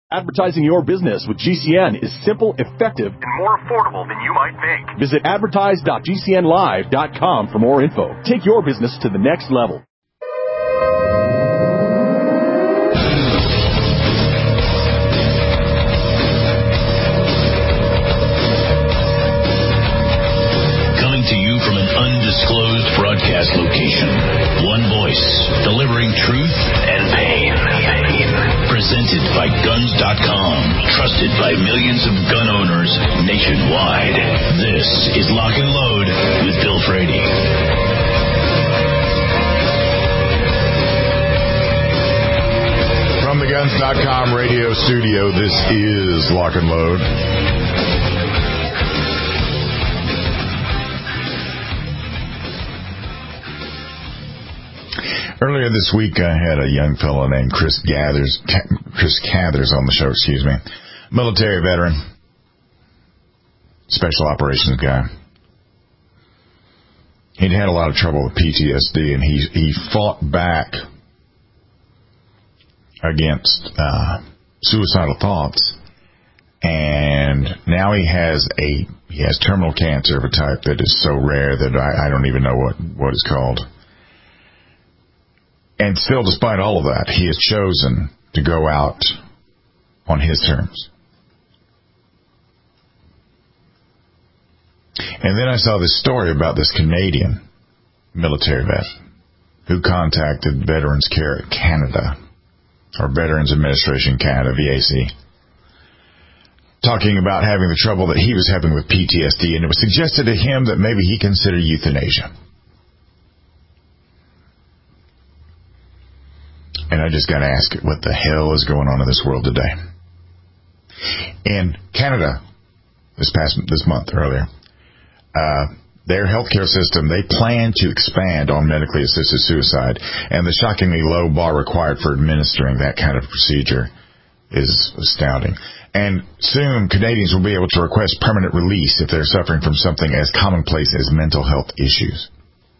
Advertising your business with GCN is simple, effective, and more affordable than you might think. Visit advertise.gcnlive.com for more info. Take your business to the next level. Coming to you from an undisclosed broadcast location. One voice, delivering truth and pain. Presented by Guns.com, trusted by millions of gun owners nationwide. This is Lock and Load with Bill Frady. From the Guns.com radio studio, this is Lock and Load. Earlier this week, I had a young fellow named Chris Cathers on the show, military veteran, special operations guy. He'd had a lot of trouble with PTSD, and he fought back against suicidal thoughts, and now he has terminal cancer of a type that is so rare that I don't even know what it's called. And still, despite all of that, he has chosen to go out on his terms. And then I saw this story about this Canadian military vet who contacted Veterans Care Canada, or Veterans Administration Canada, VAC, talking about having the trouble that he was having with PTSD, and it was suggested to him that maybe he consider euthanasia. And I just got to ask, what the hell is going on in this world today? In Canada, this month earlier, their healthcare system, they plan to expand on medically assisted suicide, and the shockingly low bar required for administering that kind of procedure is astounding. And soon, Canadians will be able to request permanent release if they're suffering from something as commonplace as mental health issues.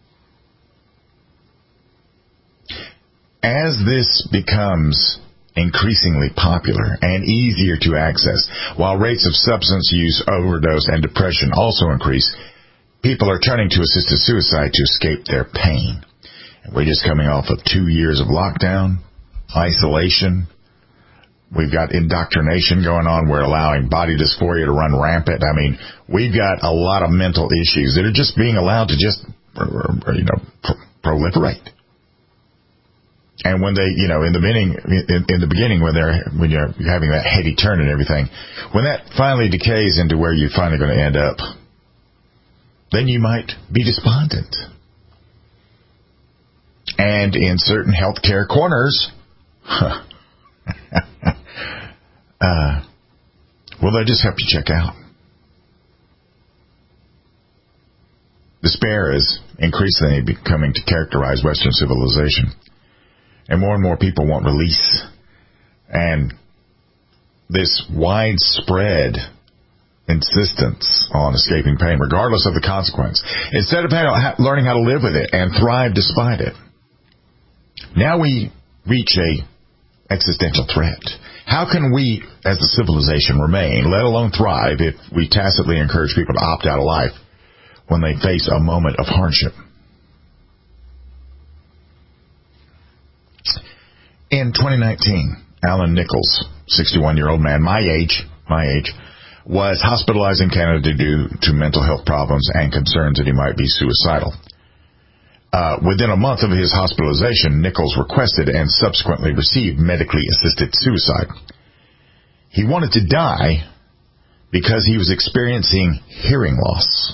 As this becomes increasingly popular and easier to access, while rates of substance use, overdose, and depression also increase, people are turning to assisted suicide to escape their pain. And we're just coming off of 2 years of lockdown, isolation. We've got indoctrination going on. We're allowing body dysphoria to run rampant. I mean, we've got a lot of mental issues that are just being allowed to just, proliferate. And when they, in the beginning, when you're having that heady turn and everything, when that finally decays into where you're finally going to end up, then you might be despondent. And in certain healthcare corners, they just have to check out. Despair is increasingly becoming to characterize Western civilization. And more people want release. And this widespread insistence on escaping pain, regardless of the consequence, instead of learning how to live with it and thrive despite it. Now we reach a existential threat. How can we, as a civilization, remain, let alone thrive, if we tacitly encourage people to opt out of life when they face a moment of hardship? In 2019, Alan Nichols, 61-year-old man, my age, was hospitalized in Canada due to mental health problems and concerns that he might be suicidal. Within a month of his hospitalization, Nichols requested and subsequently received medically assisted suicide. He wanted to die because he was experiencing hearing loss.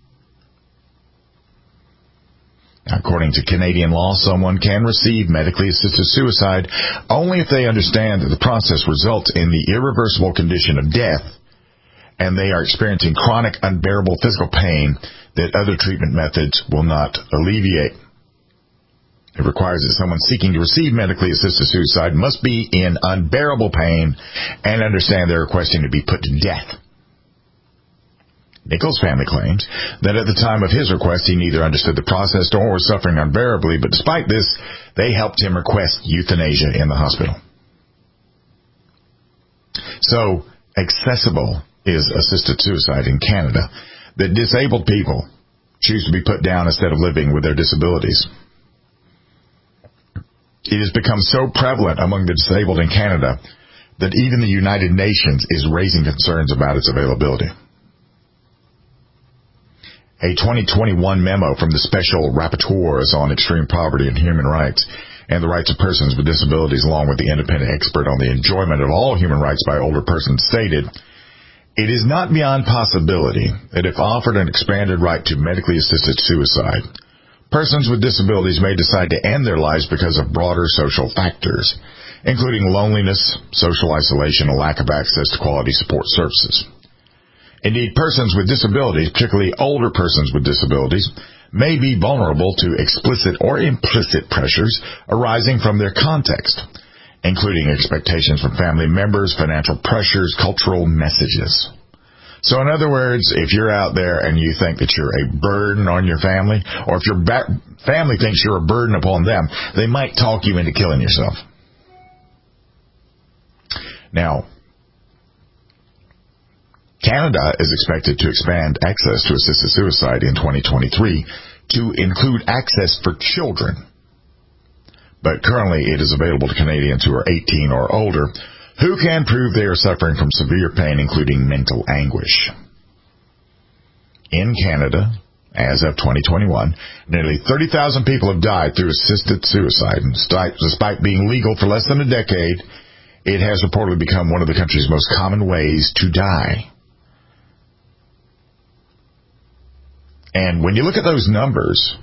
According to Canadian law, someone can receive medically assisted suicide only if they understand that the process results in the irreversible condition of death, and they are experiencing chronic, unbearable physical pain that other treatment methods will not alleviate. It requires that someone seeking to receive medically assisted suicide must be in unbearable pain and understand they're requesting to be put to death. Nichols' family claims that at the time of his request, he neither understood the process nor was suffering unbearably, but despite this, they helped him request euthanasia in the hospital. So accessible is assisted suicide in Canada, that disabled people choose to be put down instead of living with their disabilities. It has become so prevalent among the disabled in Canada that even the United Nations is raising concerns about its availability. A 2021 memo from the Special Rapporteurs on Extreme Poverty and Human Rights and the Rights of Persons with Disabilities, along with the independent expert on the enjoyment of all human rights by older persons, stated, "It is not beyond possibility that if offered an expanded right to medically assisted suicide, persons with disabilities may decide to end their lives because of broader social factors, including loneliness, social isolation, and lack of access to quality support services. Indeed, persons with disabilities, particularly older persons with disabilities, may be vulnerable to explicit or implicit pressures arising from their context, including expectations from family members, financial pressures, cultural messages." So in other words, if you're out there and you think that you're a burden on your family, or if your family thinks you're a burden upon them, they might talk you into killing yourself. Now, Canada is expected to expand access to assisted suicide in 2023 to include access for children. But currently it is available to Canadians who are 18 or older who can prove they are suffering from severe pain, including mental anguish. In Canada, as of 2021, nearly 30,000 people have died through assisted suicide, and despite being legal for less than a decade, it has reportedly become one of the country's most common ways to die. And when you look at those numbers,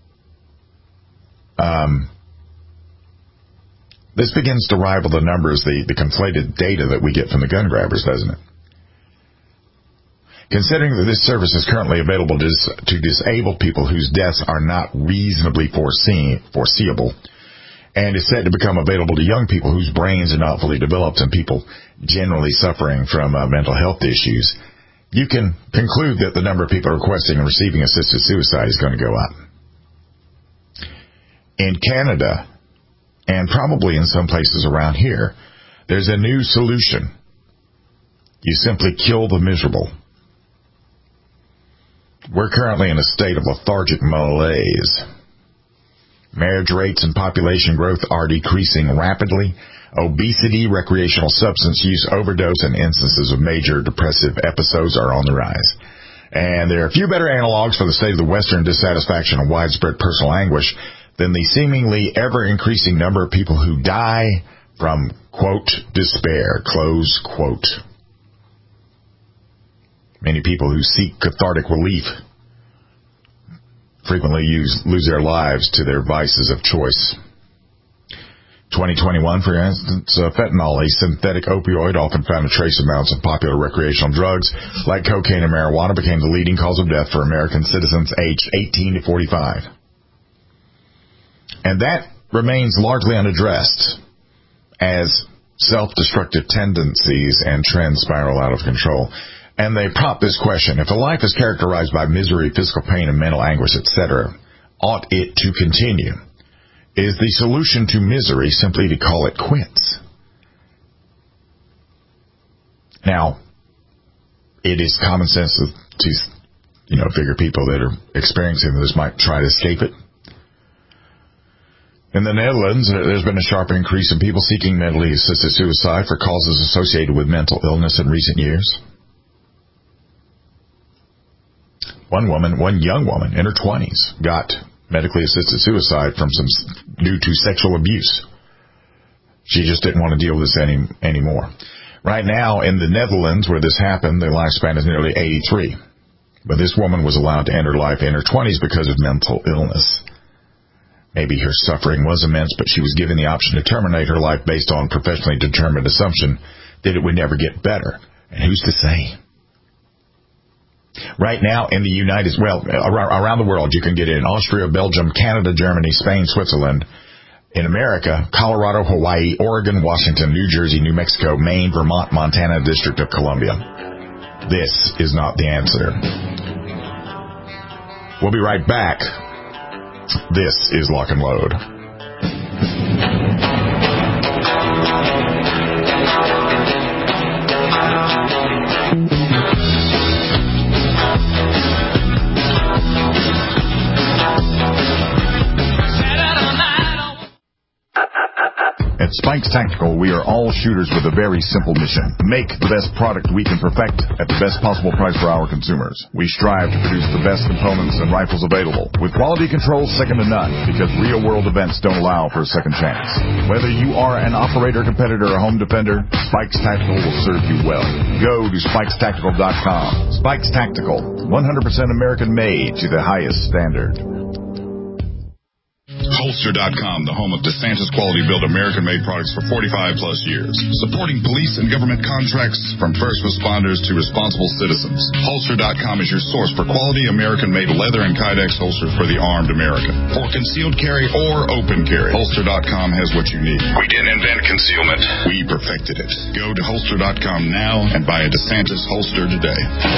this begins to rival the numbers, the conflated data that we get from the gun grabbers, doesn't it? Considering that this service is currently available to disabled people whose deaths are not reasonably foreseeable, and is set to become available to young people whose brains are not fully developed and people generally suffering from mental health issues, you can conclude that the number of people requesting and receiving assisted suicide is going to go up. In Canada, and probably in some places around here, there's a new solution. You simply kill the miserable. We're currently in a state of lethargic malaise. Marriage rates and population growth are decreasing rapidly. Obesity, recreational substance use, overdose, and instances of major depressive episodes are on the rise. And there are few better analogs for the state of the Western dissatisfaction and widespread personal anguish than the seemingly ever-increasing number of people who die from, quote, despair, close quote. Many people who seek cathartic relief frequently lose their lives to their vices of choice. 2021, for instance, fentanyl, a synthetic opioid often found in trace amounts of popular recreational drugs like cocaine and marijuana, became the leading cause of death for American citizens aged 18 to 45. And that remains largely unaddressed as self-destructive tendencies and trends spiral out of control. And they prompt this question: if a life is characterized by misery, physical pain, and mental anguish, etc., ought it to continue? Is the solution to misery simply to call it quits? Now, it is common sense to figure people that are experiencing this might try to escape it. In the Netherlands, there's been a sharp increase in people seeking medically assisted suicide for causes associated with mental illness in recent years. One young woman in her 20s got medically assisted suicide due to sexual abuse. She just didn't want to deal with this anymore. Right now, in the Netherlands, where this happened, the lifespan is nearly 83. But this woman was allowed to end her life in her 20s because of mental illness. Maybe her suffering was immense, but she was given the option to terminate her life based on professionally determined assumption that it would never get better. And who's to say? Right now in the around the world, you can get it in Austria, Belgium, Canada, Germany, Spain, Switzerland. In America, Colorado, Hawaii, Oregon, Washington, New Jersey, New Mexico, Maine, Vermont, Montana, District of Columbia. This is not the answer. We'll be right back. This is Lock and Load. Spikes Tactical, we are all shooters with a very simple mission. Make the best product we can perfect at the best possible price for our consumers. We strive to produce the best components and rifles available, with quality control second to none, because real-world events don't allow for a second chance. Whether you are an operator, competitor, or home defender, Spikes Tactical will serve you well. Go to SpikesTactical.com. Spikes Tactical, 100% American-made to the highest standard. Holster.com, the home of DeSantis quality-built American-made products for 45-plus years. Supporting police and government contracts from first responders to responsible citizens. Holster.com is your source for quality American-made leather and Kydex holsters for the armed American. For concealed carry or open carry, Holster.com has what you need. We didn't invent concealment. We perfected it. Go to Holster.com now and buy a DeSantis holster today.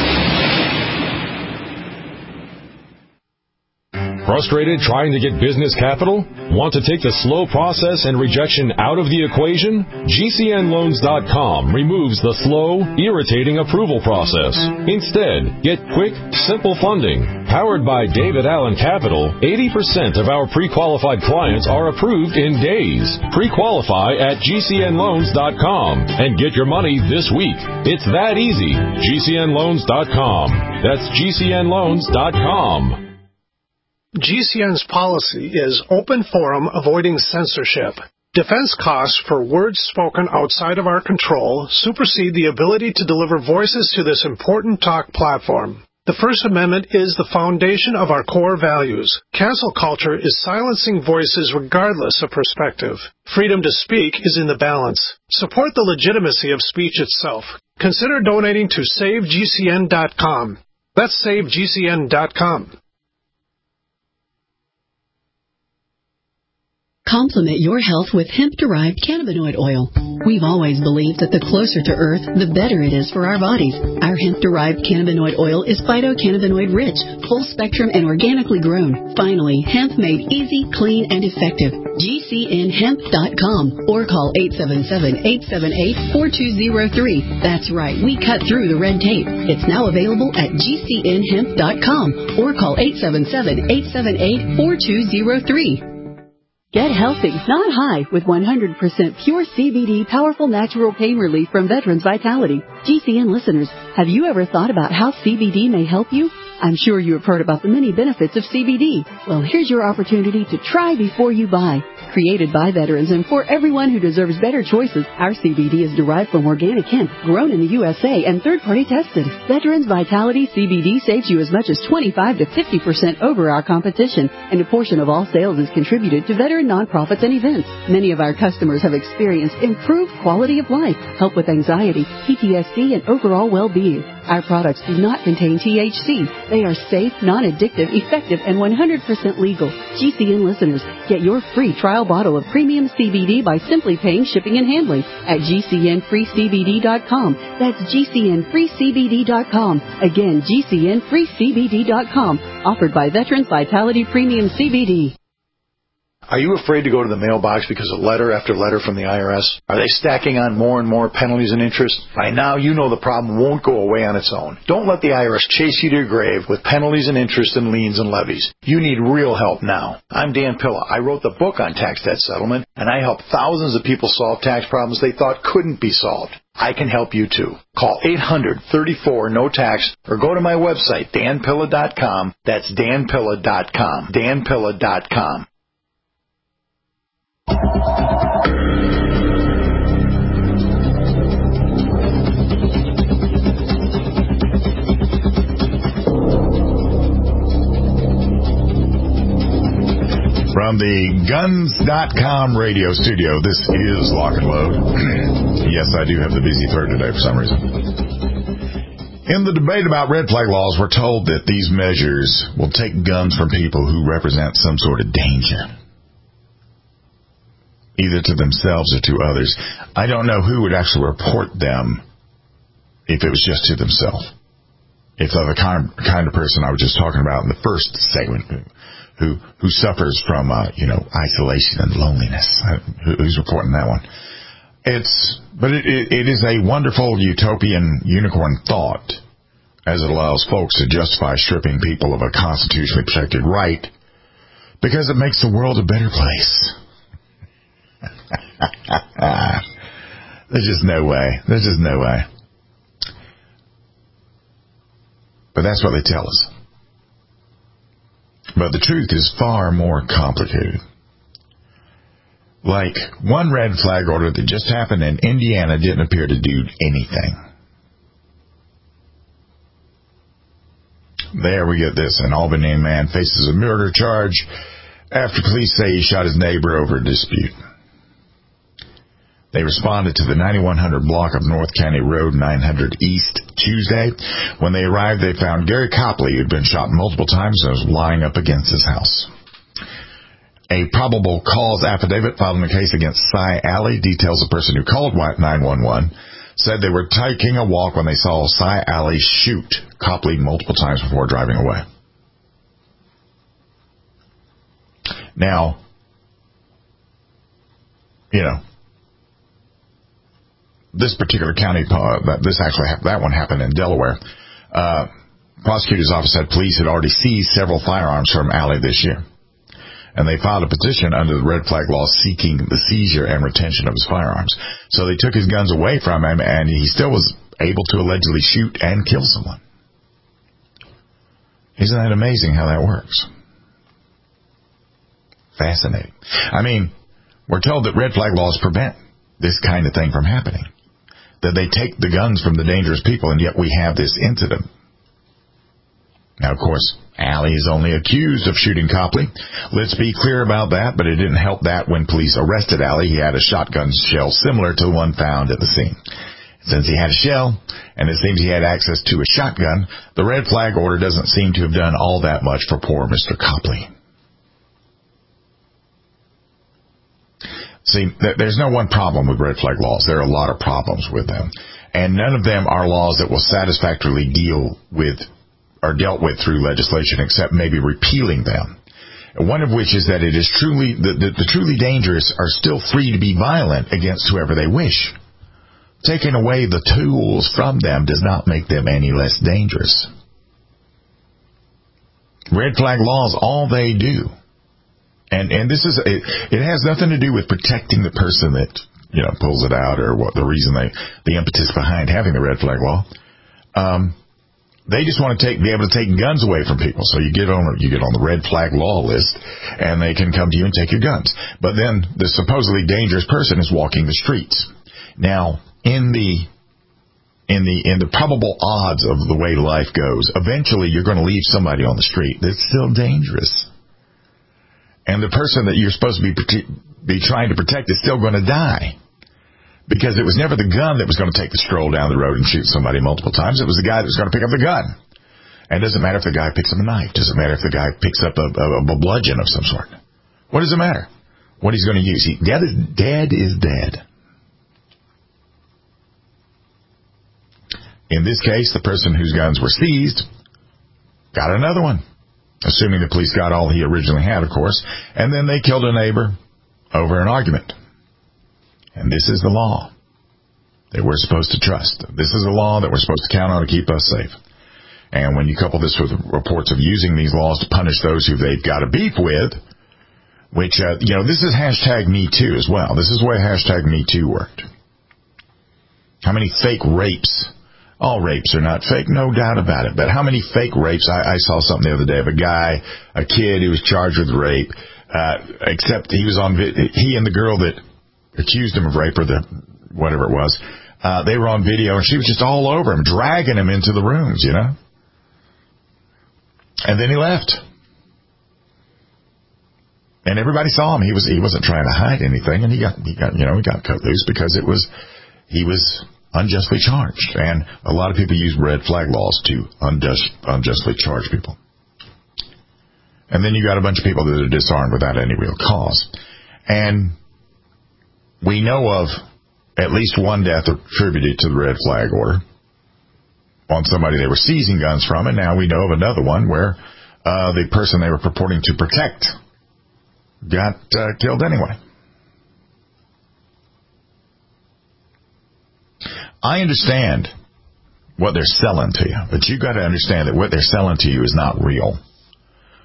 Frustrated trying to get business capital? Want to take the slow process and rejection out of the equation? GCNLoans.com removes the slow, irritating approval process. Instead, get quick, simple funding. Powered by David Allen Capital, 80% of our pre-qualified clients are approved in days. Pre-qualify at GCNLoans.com and get your money this week. It's that easy. GCNLoans.com. That's GCNLoans.com. GCN's policy is open forum, avoiding censorship. Defense costs for words spoken outside of our control supersede the ability to deliver voices to this important talk platform. The First Amendment is the foundation of our core values. Cancel culture is silencing voices regardless of perspective. Freedom to speak is in the balance. Support the legitimacy of speech itself. Consider donating to SaveGCN.com. That's SaveGCN.com. Complement your health with hemp-derived cannabinoid oil. We've always believed that the closer to Earth, the better it is for our bodies. Our hemp-derived cannabinoid oil is phytocannabinoid-rich, full-spectrum, and organically grown. Finally, hemp made easy, clean, and effective. GCNHemp.com or call 877-878-4203. That's right, we cut through the red tape. It's now available at GCNHemp.com or call 877-878-4203. Get healthy, not high, with 100% pure CBD powerful natural pain relief from Veterans Vitality. GCN listeners, have you ever thought about how CBD may help you? I'm sure you have heard about the many benefits of CBD. Well, here's your opportunity to try before you buy. Created by veterans and for everyone who deserves better choices, our CBD is derived from organic hemp, grown in the USA and third-party tested. Veterans Vitality CBD saves you as much as 25 to 50% over our competition, and a portion of all sales is contributed to veteran nonprofits and events. Many of our customers have experienced improved quality of life, help with anxiety, PTSD, and overall well-being. Our products do not contain THC. They are safe, non-addictive, effective, and 100% legal. GCN listeners, get your free trial bottle of premium CBD by simply paying shipping and handling at GCNFreeCBD.com. That's GCNFreeCBD.com. Again, GCNFreeCBD.com. Offered by Veterans Vitality Premium CBD. Are you afraid to go to the mailbox because of letter after letter from the IRS? Are they stacking on more and more penalties and interest? By now, you know the problem won't go away on its own. Don't let the IRS chase you to your grave with penalties and interest and liens and levies. You need real help now. I'm Dan Pilla. I wrote the book on tax debt settlement, and I help thousands of people solve tax problems they thought couldn't be solved. I can help you too. Call 800-34-NO-TAX or go to my website, danpilla.com. That's danpilla.com. danpilla.com. From the Guns.com radio studio, this is Lock and Load. Yes, I do have the busy third today for some reason. In the debate about red flag laws, we're told that these measures will take guns from people who represent some sort of danger, either to themselves or to others. I don't know who would actually report them if it was just to themselves. If they're the kind of person I was just talking about in the first segment, who suffers from isolation and loneliness. Who's reporting that one? But it is a wonderful utopian unicorn thought, as it allows folks to justify stripping people of a constitutionally protected right because it makes the world a better place. There's just no way. There's just no way. But that's what they tell us. But the truth is far more complicated. Like, one red flag order that just happened in Indiana didn't appear to do anything. There we get this. An Albany man faces a murder charge after police say he shot his neighbor over a dispute. They responded to the 9100 block of North County Road 900 East Tuesday. When they arrived, they found Gary Copley, who had been shot multiple times and was lying up against his house. A probable cause affidavit filed in the case against Cy Alley details the person who called 911 said they were taking a walk when they saw Cy Alley shoot Copley multiple times before driving away. Now, this particular county, that one happened in Delaware. Prosecutor's office said police had already seized several firearms from Alley this year. And they filed a petition under the red flag law seeking the seizure and retention of his firearms. So they took his guns away from him, and he still was able to allegedly shoot and kill someone. Isn't that amazing how that works? Fascinating. I mean, we're told that red flag laws prevent this kind of thing from happening. That they take the guns from the dangerous people, and yet we have this incident. Now, of course, Alley is only accused of shooting Copley. Let's be clear about that, but it didn't help that when police arrested Alley, he had a shotgun shell similar to the one found at the scene. Since he had a shell, and it seems he had access to a shotgun, the red flag order doesn't seem to have done all that much for poor Mr. Copley. See, there's no one problem with red flag laws. There are a lot of problems with them. And none of them are laws that will satisfactorily dealt with through legislation, except maybe repealing them. One of which is that it is truly, the truly dangerous are still free to be violent against whoever they wish. Taking away the tools from them does not make them any less dangerous. Red flag laws, all they do, and this is, it has nothing to do with protecting the person that, pulls it out, or what the reason the impetus behind having the red flag law. They just want to be able to take guns away from people. So you get on the red flag law list, and they can come to you and take your guns. But then the supposedly dangerous person is walking the streets. Now, in the probable odds of the way life goes, eventually you're going to leave somebody on the street that's still dangerous. And the person that you're supposed to be trying to protect is still going to die. Because it was never the gun that was going to take the stroll down the road and shoot somebody multiple times. It was the guy that was going to pick up the gun. And it doesn't matter if the guy picks up a knife. It doesn't matter if the guy picks up a bludgeon of some sort. What does it matter? What he's going to use. Dead is dead. In this case, the person whose guns were seized got another one. Assuming the police got all he originally had, of course. And then they killed a neighbor over an argument. And this is the law that we're supposed to trust. This is the law that we're supposed to count on to keep us safe. And when you couple this with reports of using these laws to punish those who they've got a beef with, which, this is #MeToo as well. This is the way #MeToo worked. How many fake rapes? All rapes are not fake, no doubt about it. But how many fake rapes? I saw something the other day of a kid who was charged with rape, except he and the girl that accused him of rape, or whatever it was, they were on video, and she was just all over him, dragging him into the rooms, And then he left. And everybody saw him. He wasn't trying to hide anything, and he got cut loose because he was unjustly charged. And a lot of people use red flag laws to unjustly charge people. And then you got a bunch of people that are disarmed without any real cause. And we know of at least one death attributed to the red flag order on somebody they were seizing guns from, and now we know of another one where the person they were purporting to protect got killed anyway. I understand what they're selling to you, but you got to understand that what they're selling to you is not real.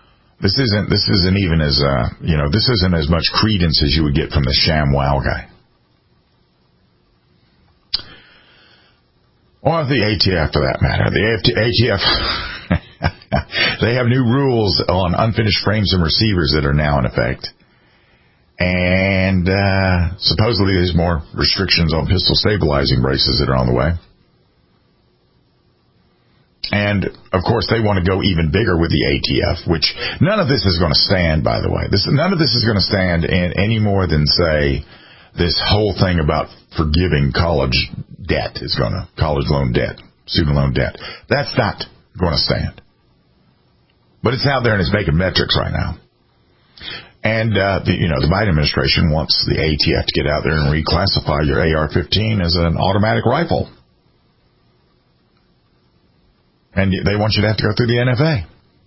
This isn't even as this isn't as much credence as you would get from the ShamWow guy. Or the ATF, for that matter. The ATF, they have new rules on unfinished frames and receivers that are now in effect. And supposedly there's more restrictions on pistol stabilizing braces that are on the way. And, of course, they want to go even bigger with the ATF, which none of this is going to stand, by the way. None of this is going to stand in any more than, say, this whole thing about forgiving college loan debt, student loan debt. That's not going to stand. But it's out there and it's making metrics right now. And, the Biden administration wants the ATF to get out there and reclassify your AR-15 as an automatic rifle. And they want you to have to go through the NFA.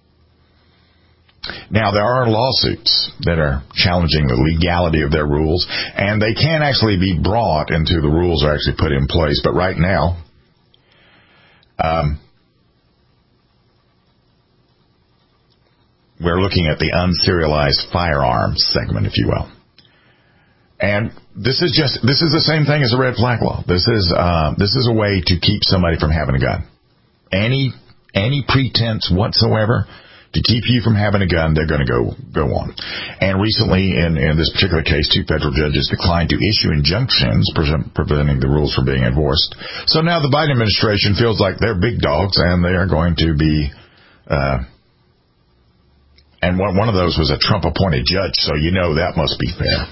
Now, there are lawsuits that are challenging the legality of their rules, and they can actually be brought until the rules are actually put in place. But right now, we're looking at the unserialized firearms segment, if you will. And this is the same thing as a red flag law. This is a way to keep somebody from having a gun. Any pretense whatsoever to keep you from having a gun, they're going to go on. And recently, in this particular case, 2 federal judges declined to issue injunctions preventing the rules from being enforced. So now the Biden administration feels like they're big dogs, and they are going to be. And one of those was a Trump-appointed judge, so you know that must be fair.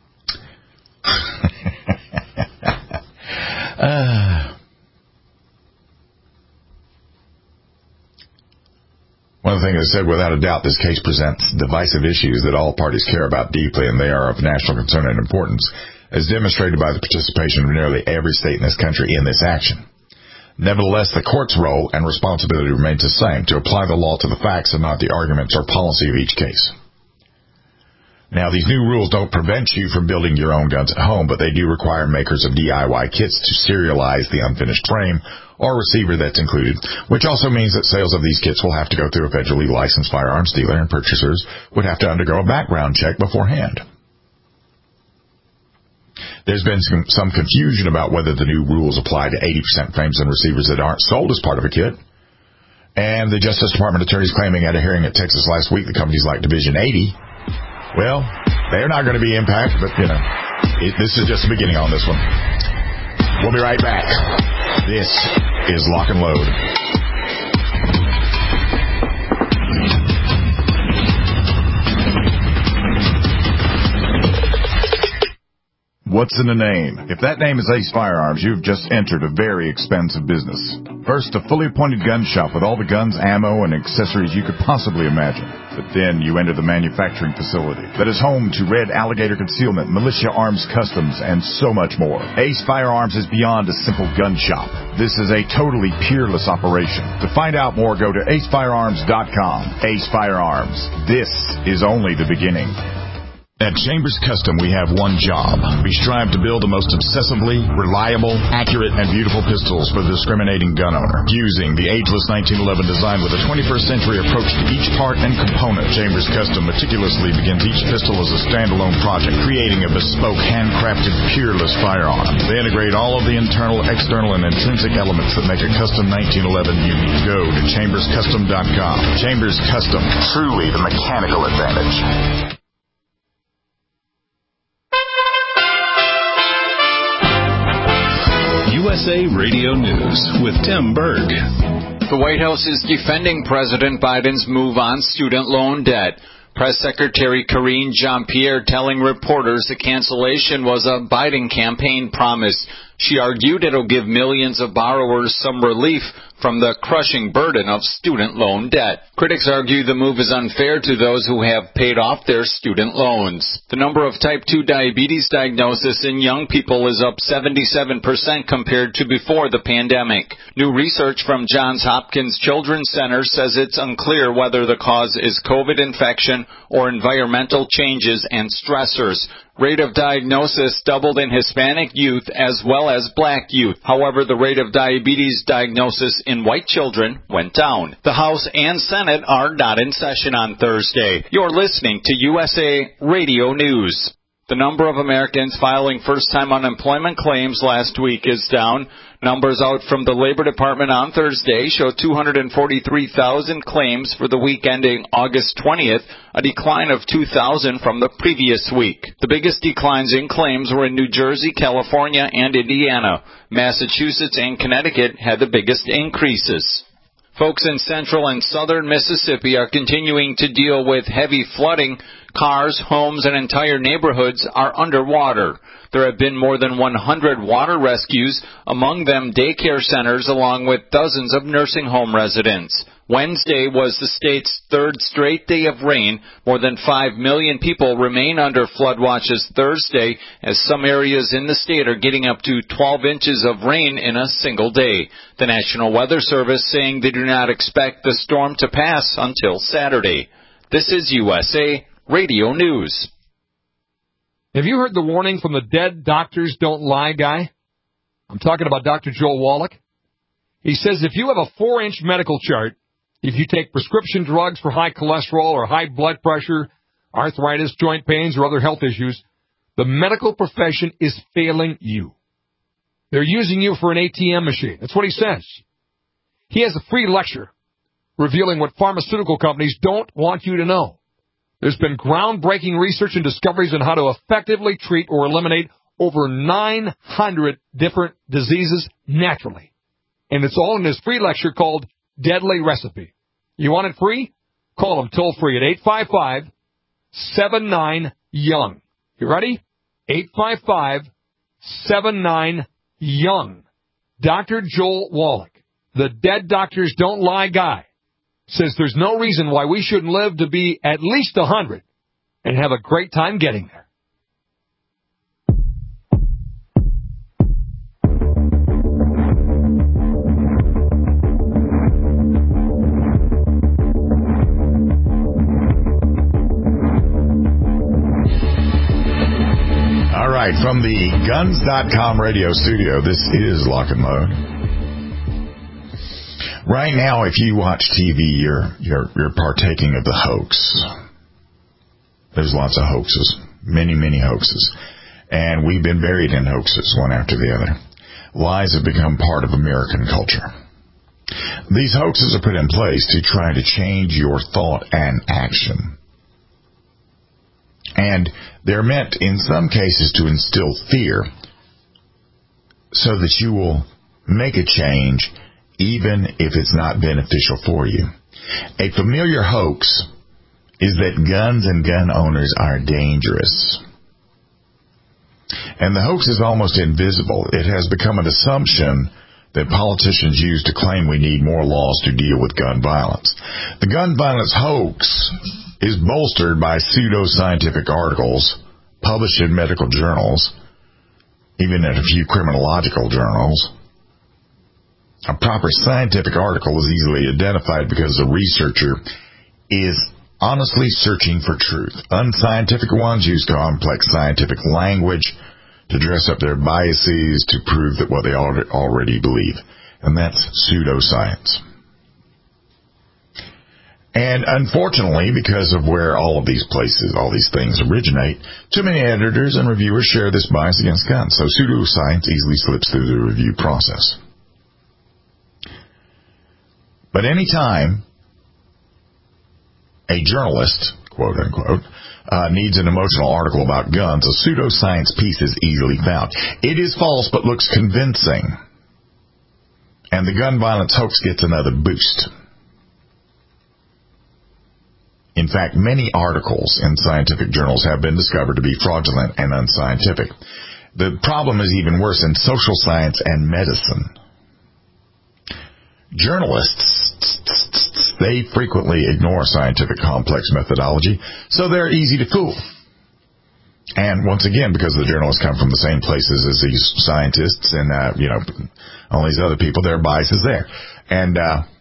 One of the things I said, without a doubt, this case presents divisive issues that all parties care about deeply, and they are of national concern and importance, as demonstrated by the participation of nearly every state in this country in this action. Nevertheless, the court's role and responsibility remains the same, to apply the law to the facts and not the arguments or policy of each case. Now, these new rules don't prevent you from building your own guns at home, but they do require makers of DIY kits to serialize the unfinished frame or receiver that's included, which also means that sales of these kits will have to go through a federally licensed firearms dealer, and purchasers would have to undergo a background check beforehand. There's been some confusion about whether the new rules apply to 80% frames and receivers that aren't sold as part of a kit. And the Justice Department attorneys claiming at a hearing at Texas last week that companies like Division 80, well, they're not going to be impacted, but, this is just the beginning on this one. We'll be right back. This is Lock and Load. What's in a name? If that name is Ace Firearms, you've just entered a very expensive business. First, a fully appointed gun shop with all the guns, ammo, and accessories you could possibly imagine. But then you enter the manufacturing facility that is home to Red Alligator Concealment, Militia Arms Customs, and so much more. Ace Firearms is beyond a simple gun shop. This is a totally peerless operation. To find out more, go to acefirearms.com. Ace Firearms. This is only the beginning. At Chambers Custom, we have one job. We strive to build the most obsessively reliable, accurate, and beautiful pistols for the discriminating gun owner. Using the ageless 1911 design with a 21st century approach to each part and component, Chambers Custom meticulously begins each pistol as a standalone project, creating a bespoke, handcrafted, peerless firearm. They integrate all of the internal, external, and intrinsic elements that make a custom 1911 unique. Go to chamberscustom.com. Chambers Custom, truly the mechanical advantage. USA Radio News with Tim Berg. The White House is defending President Biden's move on student loan debt. Press Secretary Karine Jean-Pierre telling reporters the cancellation was a Biden campaign promise. She argued it'll give millions of borrowers some relief from the crushing burden of student loan debt. Critics argue the move is unfair to those who have paid off their student loans. The number of type 2 diabetes diagnosis in young people is up 77% compared to before the pandemic. New research from Johns Hopkins Children's Center says it's unclear whether the cause is COVID infection or environmental changes and stressors. Rate of diagnosis doubled in Hispanic youth as well as black youth. However, the rate of diabetes diagnosis in white children went down. The House and Senate are not in session on Thursday. You're listening to USA Radio News. The number of Americans filing first-time unemployment claims last week is down. Numbers out from the Labor Department on Thursday show 243,000 claims for the week ending August 20th, a decline of 2,000 from the previous week. The biggest declines in claims were in New Jersey, California, and Indiana. Massachusetts and Connecticut had the biggest increases. Folks in central and southern Mississippi are continuing to deal with heavy flooding. Cars, homes, and entire neighborhoods are underwater. There have been more than 100 water rescues, among them daycare centers, along with dozens of nursing home residents. Wednesday was the state's third straight day of rain. More than 5 million people remain under flood watches Thursday, as some areas in the state are getting up to 12 inches of rain in a single day. The National Weather Service saying they do not expect the storm to pass until Saturday. This is USA Radio News. Have you heard the warning from the Dead Doctors Don't Lie guy? I'm talking about Dr. Joel Wallach. He says if you have a 4-inch medical chart, if you take prescription drugs for high cholesterol or high blood pressure, arthritis, joint pains, or other health issues, the medical profession is failing you. They're using you for an ATM machine. That's what he says. He has a free lecture revealing what pharmaceutical companies don't want you to know. There's been groundbreaking research and discoveries on how to effectively treat or eliminate over 900 different diseases naturally. And it's all in this free lecture called Deadly Recipe. You want it free? Call them toll free at 855-79-YOUNG. You ready? 855-79-YOUNG. Dr. Joel Wallach, the Dead Doctors Don't Lie guy, says there's no reason why we shouldn't live to be at least 100 and have a great time getting there. All right, from the Guns.com radio studio, this is Lock and Load. Right now, if you watch TV, you're partaking of the hoax. There's lots of hoaxes, many hoaxes, and we've been buried in hoaxes one after the other. Lies have become part of American culture. These hoaxes are put in place to try to change your thought and action. And they're meant, in some cases, to instill fear so that you will make a change even if it's not beneficial for you. A familiar hoax is that guns and gun owners are dangerous. And the hoax is almost invisible. It has become an assumption that politicians use to claim we need more laws to deal with gun violence. The gun violence hoax is bolstered by pseudo-scientific articles published in medical journals, even in a few criminological journals. A proper scientific article is easily identified because the researcher is honestly searching for truth. Unscientific ones use complex scientific language to dress up their biases to prove that what they already believe. And that's pseudoscience. And unfortunately, because of where all of these places, all these things originate, too many editors and reviewers share this bias against guns. So pseudoscience easily slips through the review process. But any time a journalist, quote unquote, needs an emotional article about guns, a pseudoscience piece is easily found. It is false but looks convincing. And the gun violence hoax gets another boost. In fact, many articles in scientific journals have been discovered to be fraudulent and unscientific. The problem is even worse in social science and medicine. Journalists, they frequently ignore scientific complex methodology, so they're easy to fool. And once again, because the journalists come from the same places as these scientists and, all these other people, their bias is there. And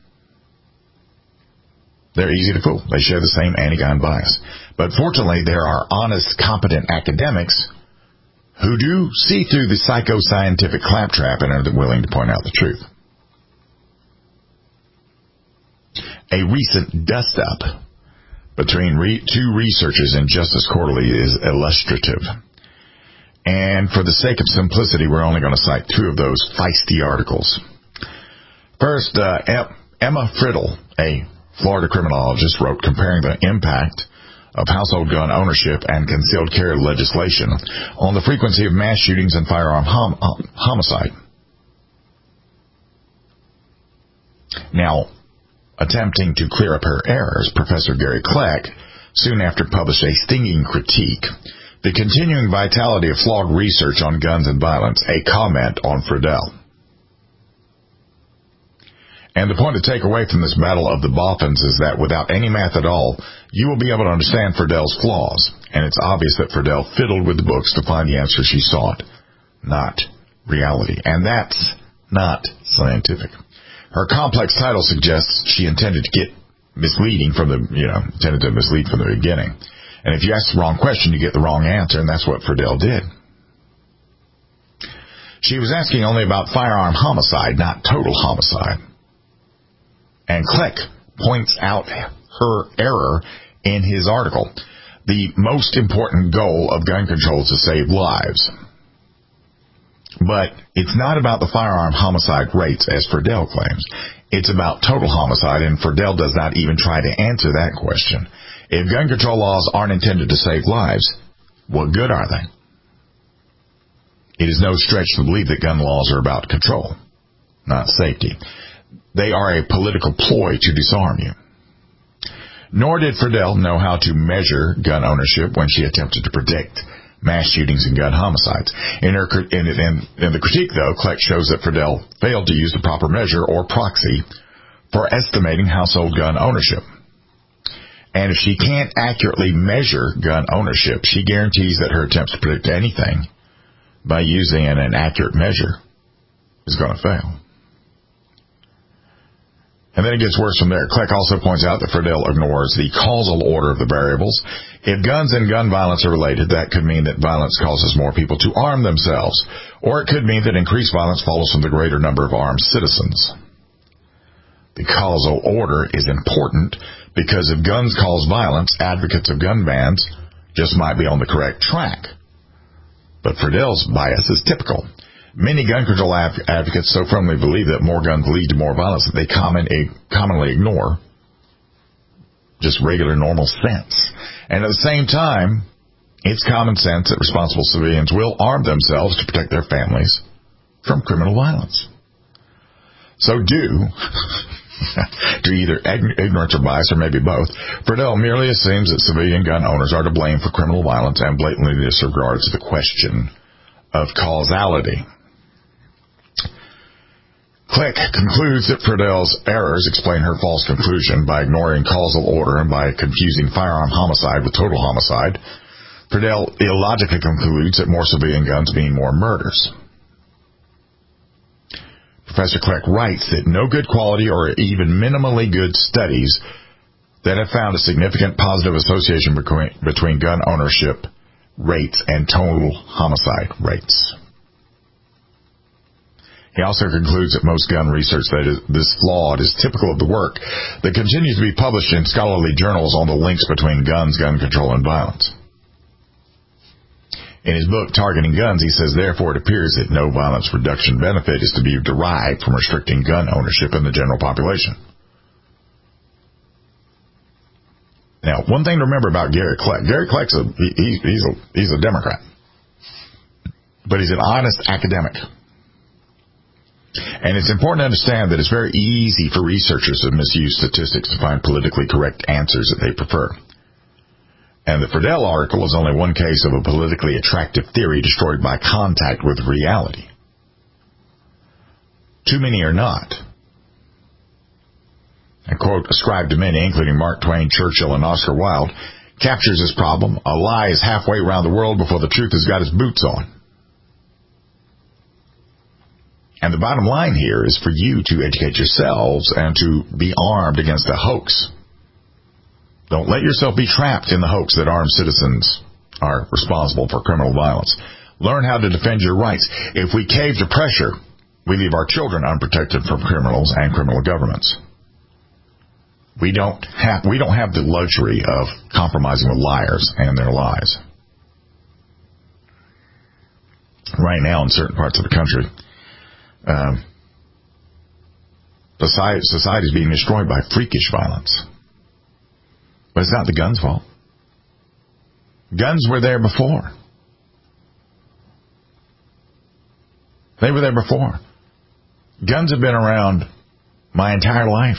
they're easy to fool. They share the same anti-gun bias. But fortunately, there are honest, competent academics who do see through the psycho-scientific claptrap and are willing to point out the truth. A recent dust-up between two researchers in Justice Quarterly is illustrative. And for the sake of simplicity, we're only going to cite 2 of those feisty articles. First, Emma Friddle, a Florida criminologist, wrote comparing the impact of household gun ownership and concealed carry legislation on the frequency of mass shootings and firearm homicide. Now, attempting to clear up her errors, Professor Gary Kleck soon after published a stinging critique, The Continuing Vitality of Flawed Research on Guns and Violence, a comment on Friedel. And the point to take away from this battle of the boffins is that without any math at all, you will be able to understand Friedel's flaws, and it's obvious that Friedel fiddled with the books to find the answer she sought, not reality. And that's not scientific. Her complex title suggests she intended to get misleading from the, intended to mislead from the beginning. And if you ask the wrong question, you get the wrong answer, and that's what Friedel did. She was asking only about firearm homicide, not total homicide. And Kleck points out her error in his article. The most important goal of gun control is to save lives. But it's not about the firearm homicide rates, as Friedel claims. It's about total homicide, and Friedel does not even try to answer that question. If gun control laws aren't intended to save lives, what good are they? It is no stretch to believe that gun laws are about control, not safety. They are a political ploy to disarm you. Nor did Friedel know how to measure gun ownership when she attempted to predict mass shootings and gun homicides. In the critique, though, Kleck shows that Friedel failed to use the proper measure or proxy for estimating household gun ownership. And if she can't accurately measure gun ownership, she guarantees that her attempts to predict anything by using an inaccurate measure is going to fail. And then it gets worse from there. Kleck also points out that Friedel ignores the causal order of the variables. If guns and gun violence are related, that could mean that violence causes more people to arm themselves. Or it could mean that increased violence follows from the greater number of armed citizens. The causal order is important because if guns cause violence, advocates of gun bans just might be on the correct track. But Friedel's bias is typical. Many gun control advocates so firmly believe that more guns lead to more violence that they commonly ignore just regular normal sense. And at the same time, it's common sense that responsible civilians will arm themselves to protect their families from criminal violence. So due to either ignorance or bias, or maybe both, Friedel merely assumes that civilian gun owners are to blame for criminal violence and blatantly disregards the question of causality. Kleck concludes that Friedel's errors explain her false conclusion by ignoring causal order and by confusing firearm homicide with total homicide. Friedel illogically concludes that more civilian guns mean more murders. Professor Kleck writes that no good quality or even minimally good studies that have found a significant positive association between gun ownership rates and total homicide rates. He also concludes that most gun research that is this flawed is typical of the work that continues to be published in scholarly journals on the links between guns, gun control, and violence. In his book, Targeting Guns, he says, therefore, it appears that no violence reduction benefit is to be derived from restricting gun ownership in the general population. Now, one thing to remember about Gary Kleck. Gary Kleck's he's a Democrat. But he's an honest academic. And it's important to understand that it's very easy for researchers to misuse statistics to find politically correct answers that they prefer. And the Friedel article is only one case of a politically attractive theory destroyed by contact with reality. Too many are not. A quote ascribed to many, including Mark Twain, Churchill, and Oscar Wilde, captures this problem. A lie is halfway around the world before the truth has got its boots on. And the bottom line here is for you to educate yourselves and to be armed against a hoax. Don't let yourself be trapped in the hoax that armed citizens are responsible for criminal violence. Learn how to defend your rights. If we cave to pressure, we leave our children unprotected from criminals and criminal governments. We don't have the luxury of compromising with liars and their lies. right now in certain parts of the country. Society is being destroyed by freakish violence. But it's not the gun's fault. Guns were there before. They were there before. Guns have been around my entire life.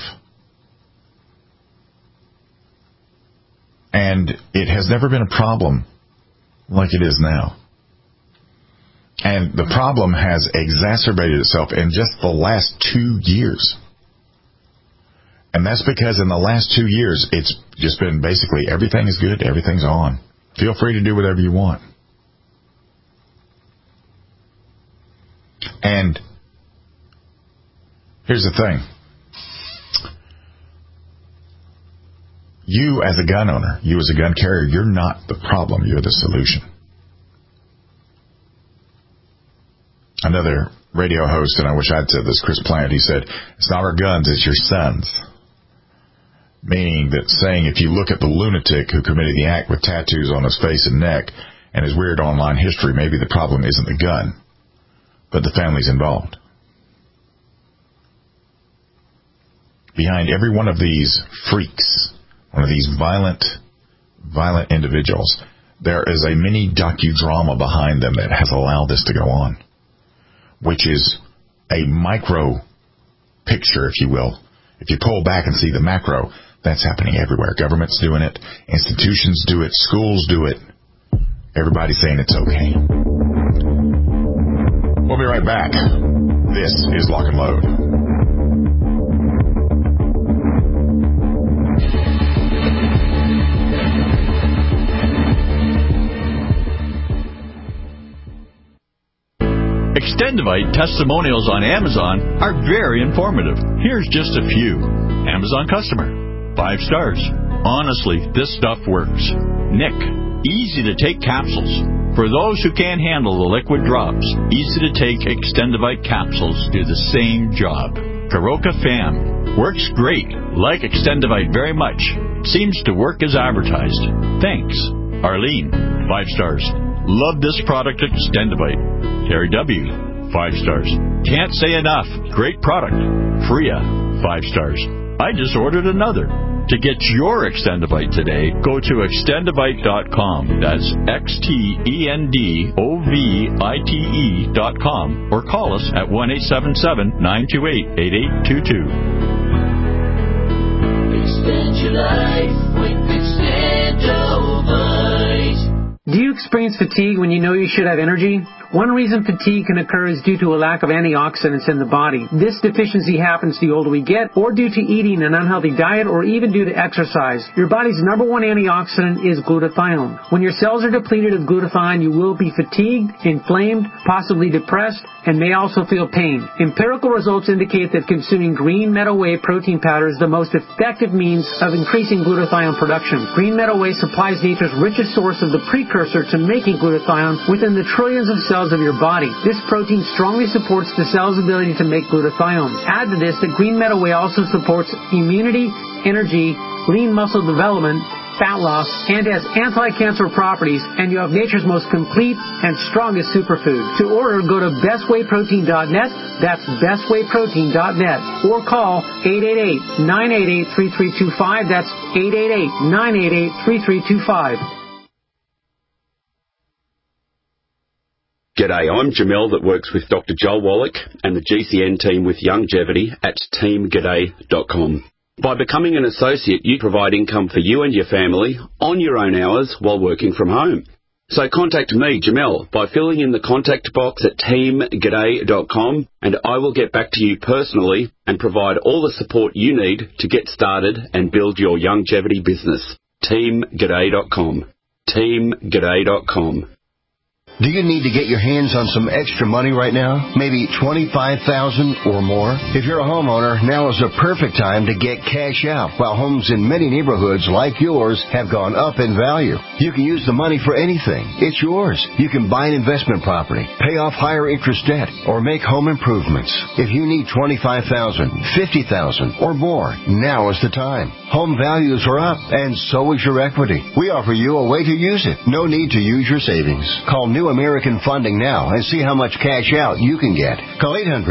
And it has never been a problem like it is now. And the problem has exacerbated itself in just the last 2 years. And that's because in the last 2 years, it's just been basically everything is good, everything's on. Feel free to do whatever you want. And here's the thing. You as a gun owner, you as a gun carrier, you're not the problem, you're the solution. Another radio host, and I wish I'd said this, Chris Plant, he said, it's not our guns, it's your sons. Meaning that saying if you look at the lunatic who committed the act with tattoos on his face and neck and his weird online history, maybe the problem isn't the gun, but the families involved. Behind every one of these freaks, one of these violent individuals, there is a mini docudrama behind them that has allowed this to go on, which is a micro picture, if you will. If you pull back and see the macro, that's happening everywhere. Government's doing it. Institutions do it. Schools do it. Everybody's saying it's okay. We'll be right back. This is Lock and Load. Extendivite testimonials on Amazon are very informative. Here's just a few. Amazon customer. 5 stars. Honestly, this stuff works. Nick. Easy to take capsules. For those who can't handle the liquid drops, easy to take Extendivite capsules do the same job. Karoka Fam. Works great. Like Extendivite very much. Seems to work as advertised. Thanks. Arlene. 5 stars. Love this product Extendivite. Terry W. 5 stars. Can't say enough. Great product. Freya. 5 stars. I just ordered another. To get your Extendivite today, go to extendivite.com. That's XTENDOVITE.com or call us at 1-877-928-8822. Extend your life with Extendovite. Do you experience fatigue when you know you should have energy? One reason fatigue can occur is due to a lack of antioxidants in the body. This deficiency happens the older we get, or due to eating an unhealthy diet, or even due to exercise. Your body's number one antioxidant is glutathione. When your cells are depleted of glutathione, you will be fatigued, inflamed, possibly depressed, and may also feel pain. Empirical results indicate that consuming green meadow whey protein powder is the most effective means of increasing glutathione production. Green meadow whey supplies nature's richest source of the precursor to making glutathione within the trillions of cells of your body. This protein strongly supports the cell's ability to make glutathione. Add to this that green meadow whey also supports immunity, energy, lean muscle development, fat loss, and has anti-cancer properties, and you have nature's most complete and strongest superfood. To order, go to bestwayprotein.net, that's bestwayprotein.net, or call 888-988-3325, that's 888-988-3325. G'day, I'm Jamel that works with Dr. Joel Wallach and the GCN team with Longevity at teamg'day.com. By becoming an associate, you provide income for you and your family on your own hours while working from home. So contact me, Jamel, by filling in the contact box at teamg'day.com, and I will get back to you personally and provide all the support you need to get started and build your longevity business. teamg'day.com. teamg'day.com. Do you need to get your hands on some extra money right now? Maybe $25,000 or more? If you're a homeowner, now is the perfect time to get cash out while homes in many neighborhoods like yours have gone up in value. You can use the money for anything. It's yours. You can buy an investment property, pay off higher interest debt, or make home improvements. If you need $25,000, $50,000 or more, now is the time. Home values are up, and so is your equity. We offer you a way to use it. No need to use your savings. Call New New American Funding now and see how much cash out you can get. Call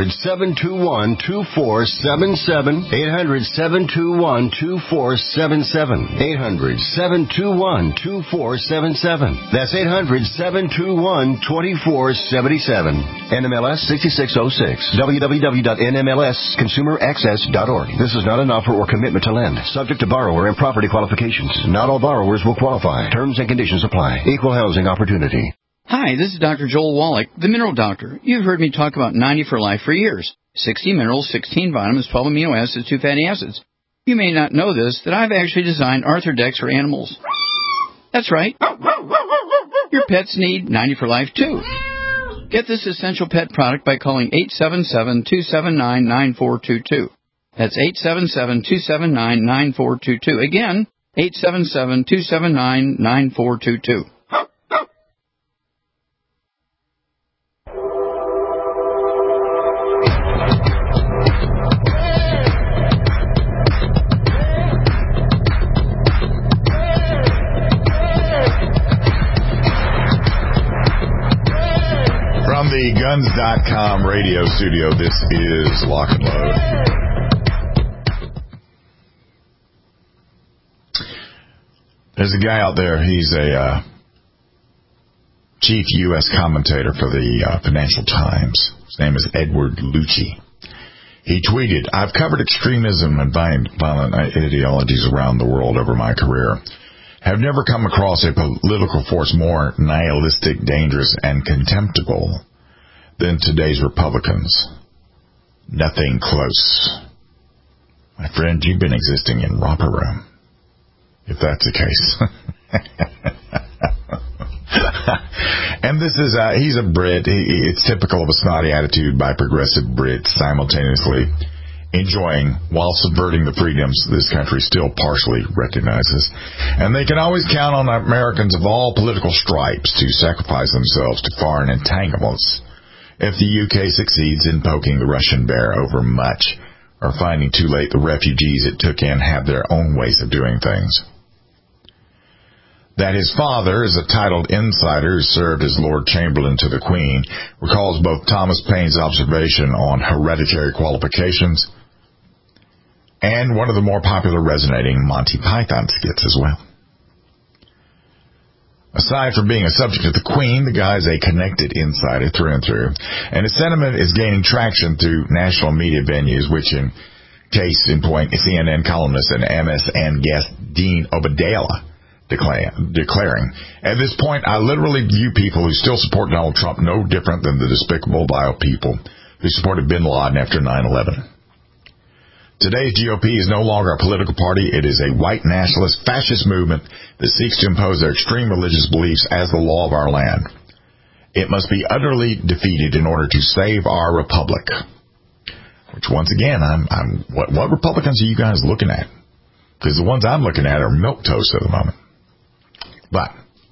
800-721-2477. 800-721-2477. 800-721-2477. That's 800-721-2477. NMLS 6606. www.nmlsconsumeraccess.org. This is not an offer or commitment to lend. Subject to borrower and property qualifications. Not all borrowers will qualify. Terms and conditions apply. Equal housing opportunity. Hi, this is Dr. Joel Wallach, the Mineral Doctor. You've heard me talk about 90 for Life for years. 60 minerals, 16 vitamins, 12 amino acids, 2 fatty acids. You may not know this, that I've actually designed Arthrodex for animals. That's right. Your pets need 90 for Life, too. Get this essential pet product by calling 877-279-9422. That's 877-279-9422. Again, 877-279-9422. From the Guns.com radio studio, this is Lock and Load. There's a guy out there, he's a chief U.S. commentator for the Financial Times. His name is Edward Lucci. He tweeted, "I've covered extremism and violent ideologies around the world over my career. Have never come across a political force more nihilistic, dangerous, and contemptible than today's Republicans. Nothing close. My friend, you've been existing in romper room, if that's the case." And this is, he's a Brit. It's typical of a snotty attitude by progressive Brits simultaneously enjoying while subverting the freedoms this country still partially recognizes. And they can always count on Americans of all political stripes to sacrifice themselves to foreign entanglements if the UK succeeds in poking the Russian bear over much, or finding too late the refugees it took in have their own ways of doing things. That his father is a titled insider who served as Lord Chamberlain to the Queen recalls both Thomas Paine's observation on hereditary qualifications and one of the more popular resonating Monty Python skits as well. Aside from being a subject of the Queen, the guy is a connected insider through and through, and his sentiment is gaining traction through national media venues, which in case in point, CNN columnist and MSN guest Dean Obadiah declaring, "At this point, I literally view people who still support Donald Trump no different than the despicable, vile people who supported bin Laden after 9/11. Today's GOP is no longer a political party. It is a white nationalist fascist movement that seeks to impose their extreme religious beliefs as the law of our land. It must be utterly defeated in order to save our republic." Which, once again, what Republicans are you guys looking at? Because the ones I'm looking at are milquetoast at the moment. But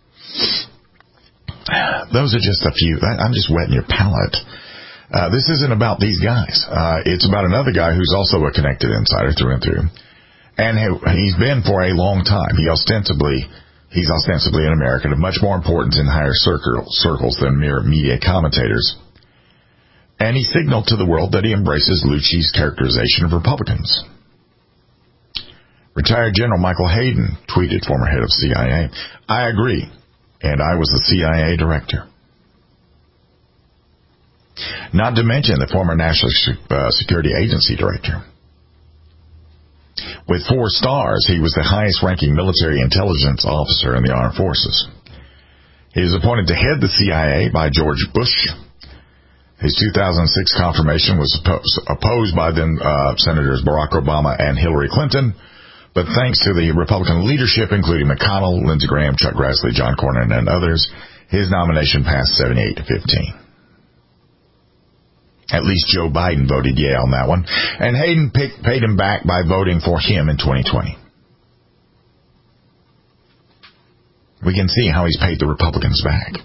those are just a few. I'm just wetting your palate. This isn't about these guys. It's about another guy who's also a connected insider through and through. And he's been for a long time. He's ostensibly an American of much more importance in higher circles than mere media commentators. And he signaled to the world that he embraces Lucci's characterization of Republicans. Retired General Michael Hayden tweeted, former head of CIA, "I agree, and I was the CIA director." Not to mention the former National Security Agency director. With 4 stars, he was the highest-ranking military intelligence officer in the armed forces. He was appointed to head the CIA by George Bush. His 2006 confirmation was opposed by then Senators Barack Obama and Hillary Clinton, but thanks to the Republican leadership, including McConnell, Lindsey Graham, Chuck Grassley, John Cornyn, and others, his nomination passed 78-15. At least Joe Biden voted yeah on that one, and Hayden paid him back by voting for him in 2020. We can see how he's paid the Republicans back.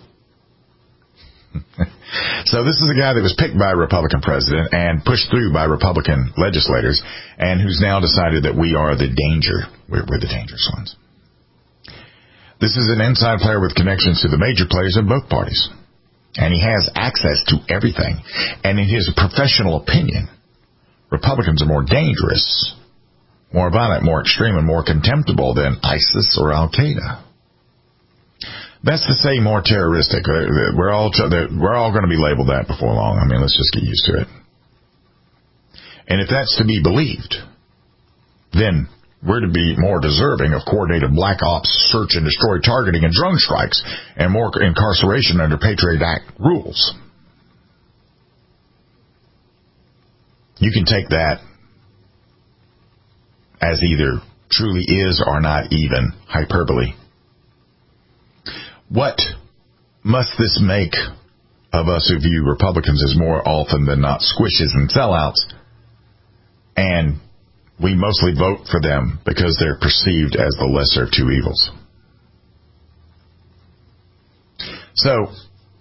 So this is a guy that was picked by a Republican president and pushed through by Republican legislators, and who's now decided that we are the danger. We're the dangerous ones. This is an inside player with connections to the major players of both parties. And he has access to everything. And in his professional opinion, Republicans are more dangerous, more violent, more extreme, and more contemptible than ISIS or Al-Qaeda. That's to say more terroristic. We're all going to be labeled that before long. I mean, let's just get used to it. And if that's to be believed, then we're to be more deserving of coordinated black ops, search and destroy targeting and drone strikes, and more incarceration under Patriot Act rules. You can take that as either truly is or not even hyperbole. What must this make of us who view Republicans as more often than not squishes and sellouts, and we mostly vote for them because they're perceived as the lesser of two evils? So,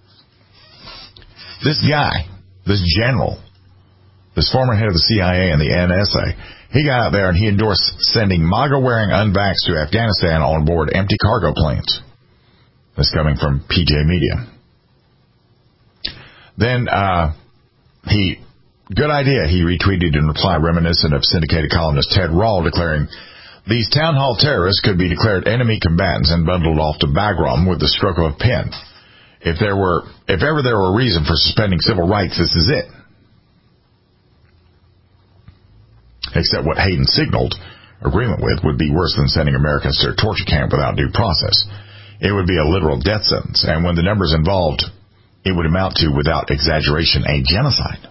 this guy, this general, this former head of the CIA and the NSA, he got out there and he endorsed sending MAGA-wearing unvaxxed to Afghanistan on board empty cargo planes. This coming from PJ Media. Then good idea, he retweeted in reply, reminiscent of syndicated columnist Ted Rall declaring, these town hall terrorists could be declared enemy combatants and bundled off to Bagram with the stroke of a pen. If ever there were a reason for suspending civil rights, this is it. Except what Hayden signaled agreement with would be worse than sending Americans to a torture camp without due process. It would be a literal death sentence, and when the numbers involved, it would amount to, without exaggeration, a genocide.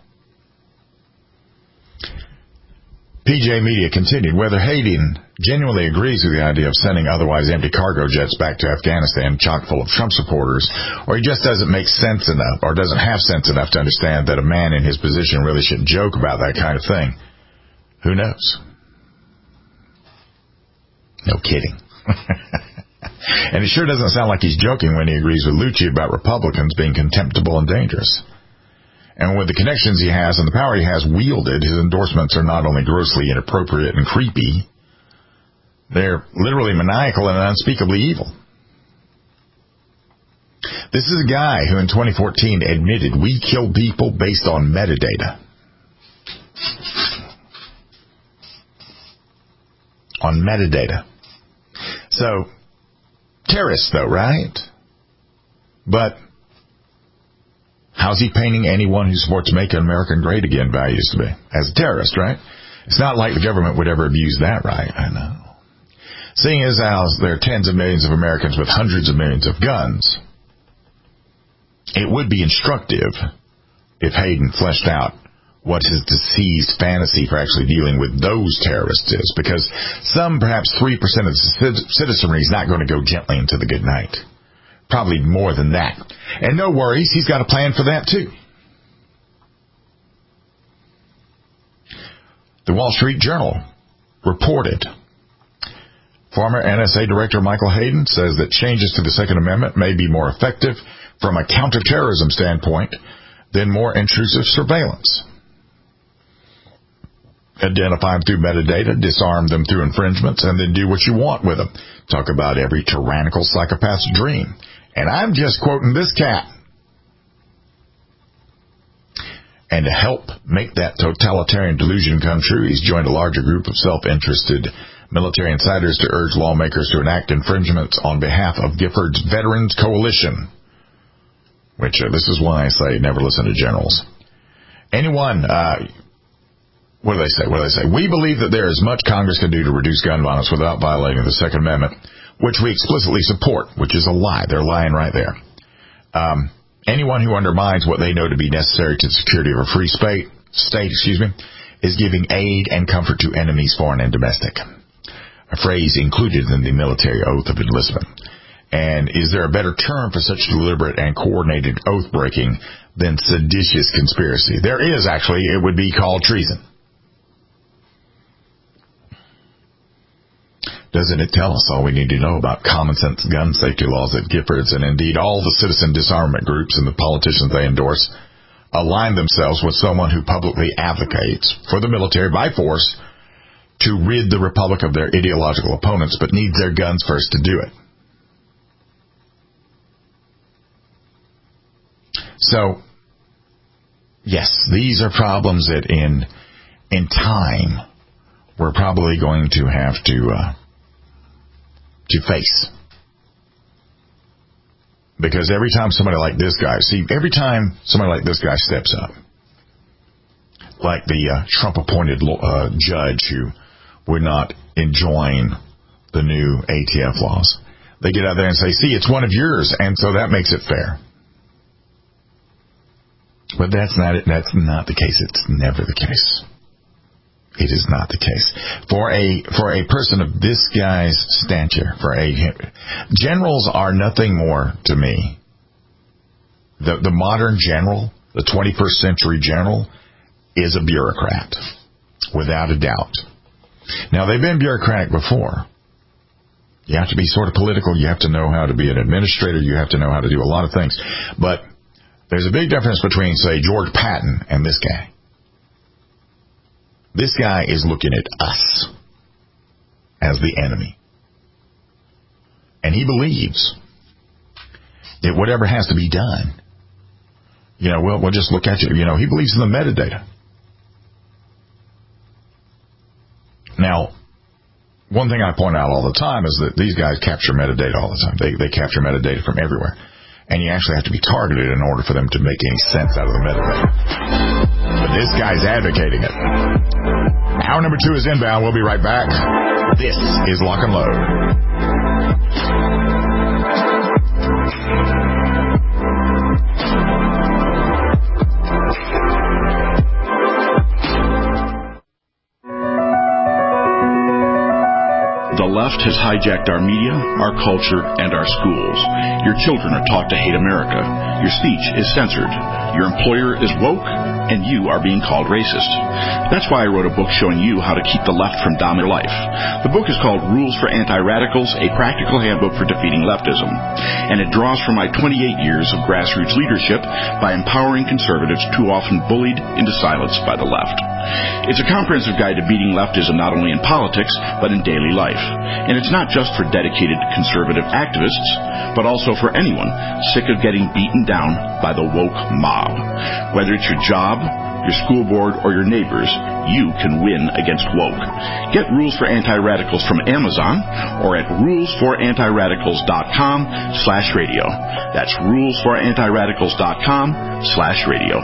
PJ Media continued, whether Hayden genuinely agrees with the idea of sending otherwise empty cargo jets back to Afghanistan chock full of Trump supporters, or he just doesn't make sense enough, or doesn't have sense enough to understand that a man in his position really shouldn't joke about that kind of thing, who knows? No kidding. And it sure doesn't sound like he's joking when he agrees with Lucci about Republicans being contemptible and dangerous. And with the connections he has and the power he has wielded, his endorsements are not only grossly inappropriate and creepy, they're literally maniacal and unspeakably evil. This is a guy who in 2014 admitted we kill people based on metadata. On metadata. So, terrorists though, right? But how's he painting anyone who supports Make America Great Again values to be? As a terrorist, right? It's not like the government would ever abuse that right, I know. Seeing as how there are tens of millions of Americans with hundreds of millions of guns, it would be instructive if Hayden fleshed out what his deceased fantasy for actually dealing with those terrorists is, because some, perhaps 3% of the citizenry is not going to go gently into the good night. Probably more than that. And no worries, he's got a plan for that too. The Wall Street Journal reported former NSA Director Michael Hayden says that changes to the Second Amendment may be more effective from a counterterrorism standpoint than more intrusive surveillance. Identify them through metadata, disarm them through infringements, and then do what you want with them. Talk about every tyrannical psychopath's dream. And I'm just quoting this cat. And to help make that totalitarian delusion come true, he's joined a larger group of self-interested military insiders to urge lawmakers to enact infringements on behalf of Giffords Veterans Coalition. Which, this is why I say never listen to generals. Anyone... What do they say? We believe that there is much Congress can do to reduce gun violence without violating the Second Amendment, which we explicitly support, which is a lie. They're lying right there. Anyone who undermines what they know to be necessary to the security of a free state, is giving aid and comfort to enemies, foreign and domestic. A phrase included in the military oath of enlistment. And is there a better term for such deliberate and coordinated oath-breaking than seditious conspiracy? There is, actually. It would be called treason. Doesn't it tell us all we need to know about common sense gun safety laws at Giffords, and indeed all the citizen disarmament groups and the politicians they endorse align themselves with someone who publicly advocates for the military by force to rid the republic of their ideological opponents, but needs their guns first to do it? So, yes, these are problems that in time we're probably going to have to face. Because every time somebody like this guy steps up, like the Trump-appointed judge who would not enjoin the new ATF laws, they get out there and say, see, it's one of yours, and so that makes it fair. But that's not it. That's not the case. It's never the case. It is not the case. For a person of this guy's stature, generals are nothing more to me. The modern general, the 21st century general, is a bureaucrat, without a doubt. Now, they've been bureaucratic before. You have to be sort of political. You have to know how to be an administrator. You have to know how to do a lot of things. But there's a big difference between, say, George Patton and this guy. This guy is looking at us as the enemy. And he believes that whatever has to be done, we'll just look at you. He believes in the metadata. Now, one thing I point out all the time is that these guys capture metadata all the time. They capture metadata from everywhere. And you actually have to be targeted in order for them to make any sense out of the metadata. But this guy's advocating it. Hour number 2 is inbound. We'll be right back. This is Lock and Load. The left has hijacked our media, our culture, and our schools. Your children are taught to hate America. Your speech is censored. Your employer is woke, and you are being called racist. That's why I wrote a book showing you how to keep the left from dominating life. The book is called Rules for Anti-Radicals, a practical handbook for defeating leftism. And it draws from my 28 years of grassroots leadership by empowering conservatives too often bullied into silence by the left. It's a comprehensive guide to beating leftism not only in politics, but in daily life. And it's not just for dedicated conservative activists, but also for anyone sick of getting beaten down by the woke mob. Whether it's your job, your school board, or your neighbors, you can win against woke. Get Rules for Anti-Radicals from Amazon or at rulesforantiradicals.com/radio. That's rulesforantiradicals.com/radio.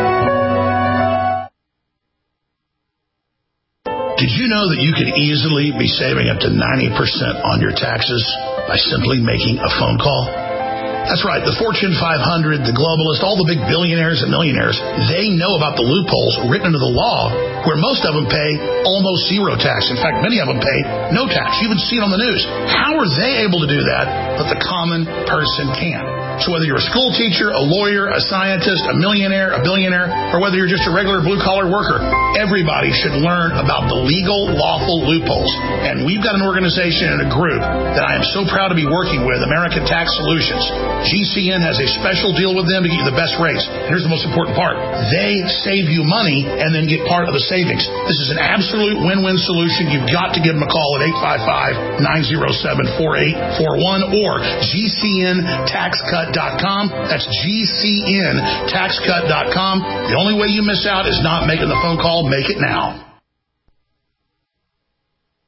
Did you know that you could easily be saving up to 90% on your taxes by simply making a phone call? That's right. The Fortune 500, the globalists, all the big billionaires and millionaires, they know about the loopholes written into the law where most of them pay almost zero tax. In fact, many of them pay no tax. You even see it on the news. How are they able to do that, but the common person can't? So whether you're a school teacher, a lawyer, a scientist, a millionaire, a billionaire, or whether you're just a regular blue-collar worker, everybody should learn about the legal, lawful loopholes. And we've got an organization and a group that I am so proud to be working with, American Tax Solutions. GCN has a special deal with them to get you the best rates. Here's the most important part. They save you money and then get part of the savings. This is an absolute win-win solution. You've got to give them a call at 855-907-4841 or GCNTaxCut.com. That's GCNTaxCut.com. The only way you miss out is not making the phone call. Make it now.